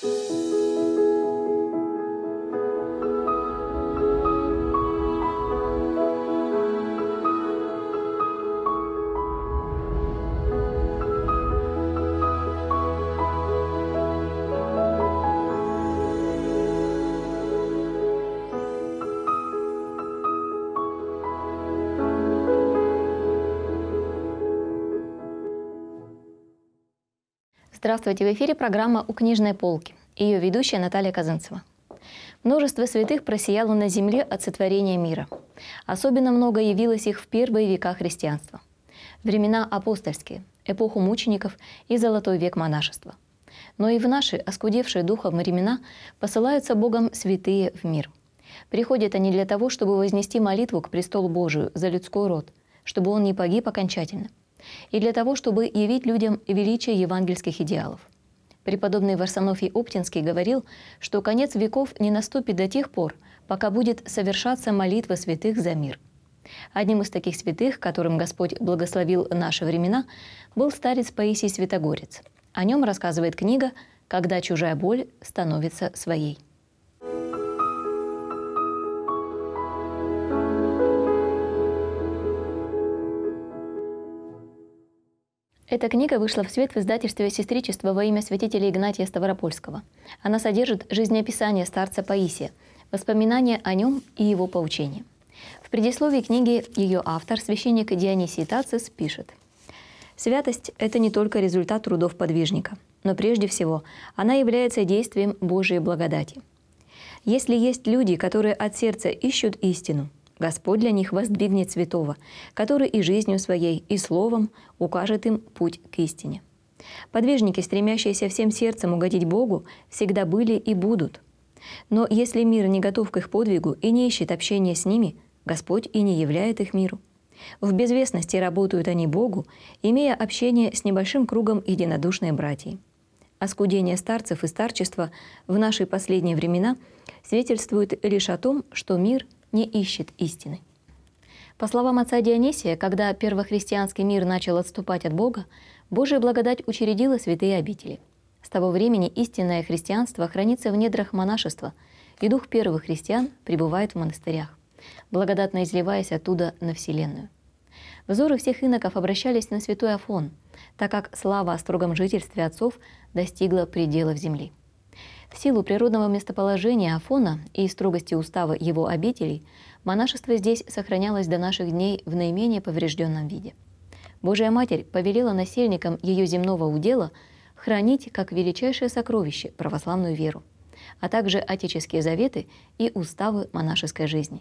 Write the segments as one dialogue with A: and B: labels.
A: Здравствуйте! В эфире программа «У книжной полки». Ее ведущая Наталья Казанцева. Множество святых просияло на земле от сотворения мира. Особенно много явилось их в первые века христианства. Времена апостольские, эпоху мучеников и золотой век монашества. Но и в наши, оскудевшие духом времена, посылаются Богом святые в мир. Приходят они для того, чтобы вознести молитву к престолу Божию за людской род, чтобы он не погиб окончательно, и для того, чтобы явить людям величие евангельских идеалов. Преподобный Варсонофий Оптинский говорил, что конец веков не наступит до тех пор, пока будет совершаться молитва святых за мир. Одним из таких святых, которым Господь благословил наши времена, был старец Паисий Святогорец. О нем рассказывает книга «Когда чужая боль становится своей». Эта книга вышла в свет в издательстве «Сестричество во имя святителя Игнатия Ставропольского». Она содержит жизнеописание старца Паисия, воспоминания о нем и его поучения. В предисловии книги ее автор, священник Дионисий Тацис, пишет: «Святость – это не только результат трудов подвижника, но прежде всего она является действием Божией благодати. Если есть люди, которые от сердца ищут истину, Господь для них воздвигнет святого, который и жизнью своей, и словом укажет им путь к истине. Подвижники, стремящиеся всем сердцем угодить Богу, всегда были и будут. Но если мир не готов к их подвигу и не ищет общения с ними, Господь и не являет их миру. В безвестности работают они Богу, имея общение с небольшим кругом единодушной братьей. Оскудение старцев и старчества в наши последние времена свидетельствует лишь о том, что мир не ищет истины». По словам отца Дионисия, когда первохристианский мир начал отступать от Бога, Божия благодать учредила святые обители. С того времени истинное христианство хранится в недрах монашества, и дух первых христиан пребывает в монастырях, благодатно изливаясь оттуда на вселенную. Взоры всех иноков обращались на святой Афон, так как слава о строгом жительстве отцов достигла пределов земли. В силу природного местоположения Афона и строгости устава его обителей, монашество здесь сохранялось до наших дней в наименее поврежденном виде. Божия Матерь повелела насельникам ее земного удела хранить как величайшее сокровище православную веру, а также отеческие заветы и уставы монашеской жизни.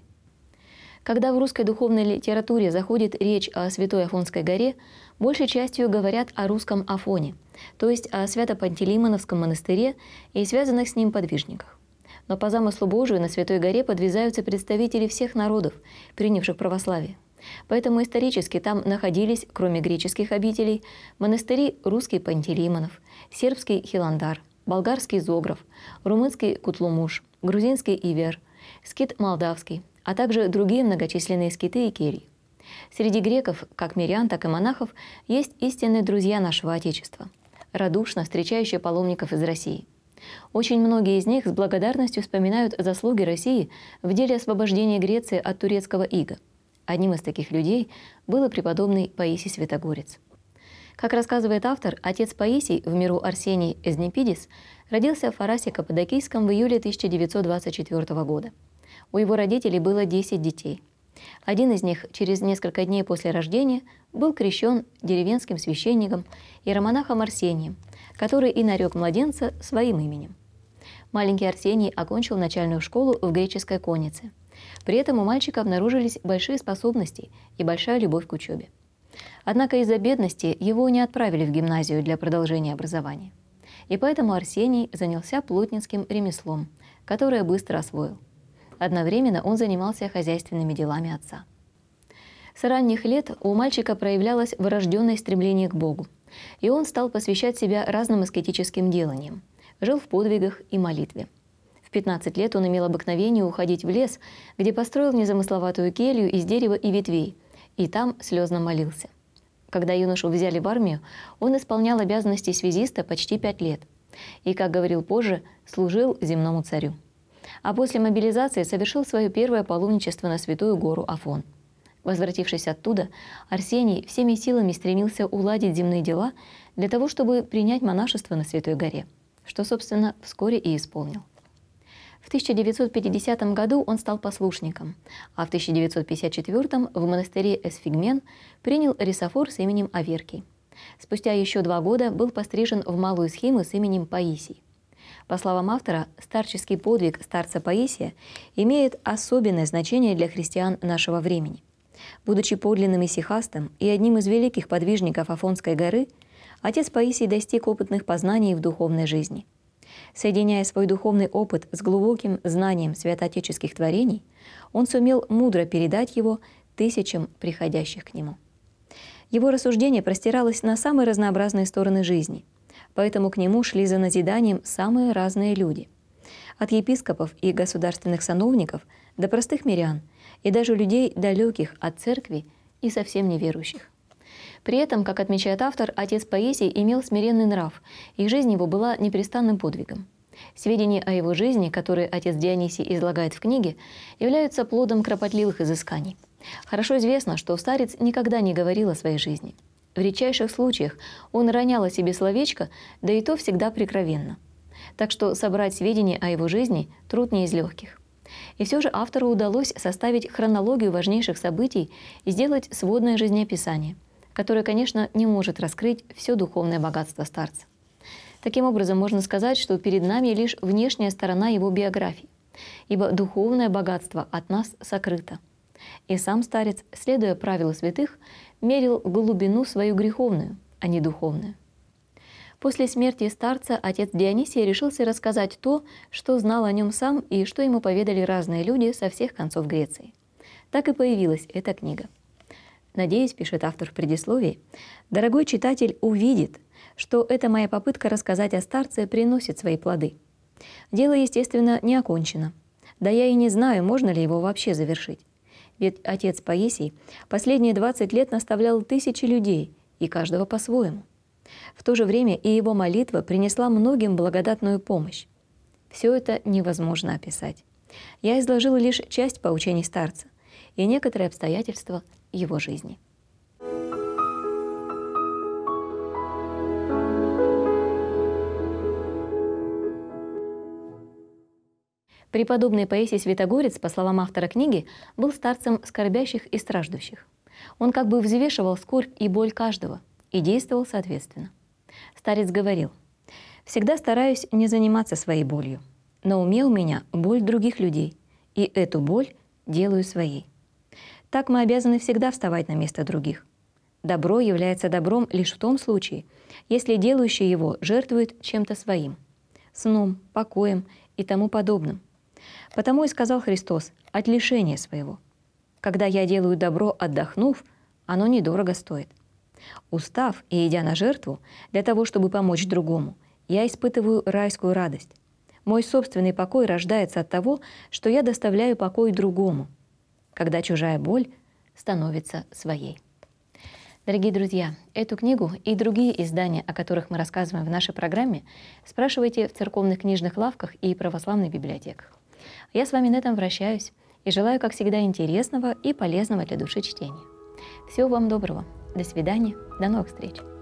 A: Когда в русской духовной литературе заходит речь о Святой Афонской горе, большей частью говорят о русском Афоне, то есть о Свято-Пантелеймоновском монастыре и связанных с ним подвижниках. Но по замыслу Божию на Святой горе подвязаются представители всех народов, принявших православие. Поэтому исторически там находились, кроме греческих обителей, монастыри русский Пантелеймонов, сербский Хиландар, болгарский Зогров, румынский Кутлумуш, грузинский Ивер, скит молдавский, а также другие многочисленные скиты и кельи. Среди греков, как мирян, так и монахов, есть истинные друзья нашего Отечества, радушно встречающие паломников из России. Очень многие из них с благодарностью вспоминают заслуги России в деле освобождения Греции от турецкого ига. Одним из таких людей был и преподобный Паисий Святогорец. Как рассказывает автор, отец Паисий, в миру Арсений Эзнепидис, родился в Фарасе Каппадокийском в июле 1924 года. У его родителей было 10 детей. Один из них через несколько дней после рождения был крещен деревенским священником иеромонахом Арсением, который и нарек младенца своим именем. Маленький Арсений окончил начальную школу в греческой коннице. При этом у мальчика обнаружились большие способности и большая любовь к учебе. Однако из-за бедности его не отправили в гимназию для продолжения образования. И поэтому Арсений занялся плотницким ремеслом, которое быстро освоил. Одновременно он занимался хозяйственными делами отца. С ранних лет у мальчика проявлялось врожденное стремление к Богу, и он стал посвящать себя разным аскетическим деланиям, жил в подвигах и молитве. В 15 лет он имел обыкновение уходить в лес, где построил незамысловатую келью из дерева и ветвей, и там слезно молился. Когда юношу взяли в армию, он исполнял обязанности связиста почти 5 лет. и, как говорил позже, служил земному царю. А после мобилизации совершил свое первое паломничество на Святую гору Афон. Возвратившись оттуда, Арсений всеми силами стремился уладить земные дела для того, чтобы принять монашество на Святой горе, что, собственно, вскоре и исполнил. В 1950 году он стал послушником, а в 1954 в монастыре Эсфигмен принял рисофор с именем Аверкий. Спустя еще 2 года был пострижен в малую схиму с именем Паисий. По словам автора, старческий подвиг старца Паисия имеет особенное значение для христиан нашего времени. Будучи подлинным исихастом и одним из великих подвижников Афонской горы, отец Паисий достиг опытных познаний в духовной жизни. Соединяя свой духовный опыт с глубоким знанием святоотеческих творений, он сумел мудро передать его тысячам приходящих к нему. Его рассуждение простиралось на самые разнообразные стороны жизни, поэтому к нему шли за назиданием самые разные люди. От епископов и государственных сановников до простых мирян и даже людей, далеких от церкви и совсем неверующих. При этом, как отмечает автор, отец Паисий имел смиренный нрав, и жизнь его была непрестанным подвигом. Сведения о его жизни, которые отец Дионисий излагает в книге, являются плодом кропотливых изысканий. Хорошо известно, что старец никогда не говорил о своей жизни. В редчайших случаях он ронял о себе словечко, да и то всегда прикровенно. Так что собрать сведения о его жизни – труд не из легких. И все же автору удалось составить хронологию важнейших событий и сделать сводное жизнеописание, которое, конечно, не может раскрыть все духовное богатство старца. Таким образом, можно сказать, что перед нами лишь внешняя сторона его биографии, ибо духовное богатство от нас сокрыто. И сам старец, следуя правилу святых, мерил глубину свою греховную, а не духовную. После смерти старца отец Дионисий решился рассказать то, что знал о нем сам и что ему поведали разные люди со всех концов Греции. Так и появилась эта книга. Надеюсь, пишет автор в предисловии, дорогой читатель увидит, что эта моя попытка рассказать о старце приносит свои плоды. Дело, естественно, не окончено. Да я и не знаю, можно ли его вообще завершить. Ведь отец Паисий последние 20 лет наставлял тысячи людей, и каждого по-своему. В то же время и его молитва принесла многим благодатную помощь. Все это невозможно описать. Я изложил лишь часть поучений старца и некоторые обстоятельства его жизни. Преподобный Паисий Святогорец, по словам автора книги, был старцем скорбящих и страждущих. Он как бы взвешивал скорбь и боль каждого и действовал соответственно. Старец говорил: «Всегда стараюсь не заниматься своей болью. На уме у меня боль других людей, и эту боль делаю своей. Так мы обязаны всегда вставать на место других. Добро является добром лишь в том случае, если делающий его жертвует чем-то своим, сном, покоем и тому подобным. Потому и сказал Христос: от лишения своего. Когда я делаю добро, отдохнув, оно недорого стоит. Устав и идя на жертву для того, чтобы помочь другому, я испытываю райскую радость. Мой собственный покой рождается от того, что я доставляю покой другому, когда чужая боль становится своей». Дорогие друзья, эту книгу и другие издания, о которых мы рассказываем в нашей программе, спрашивайте в церковных книжных лавках и православных библиотеках. Я с вами на этом прощаюсь и желаю, как всегда, интересного и полезного для души чтения. Всего вам доброго. До свидания. До новых встреч.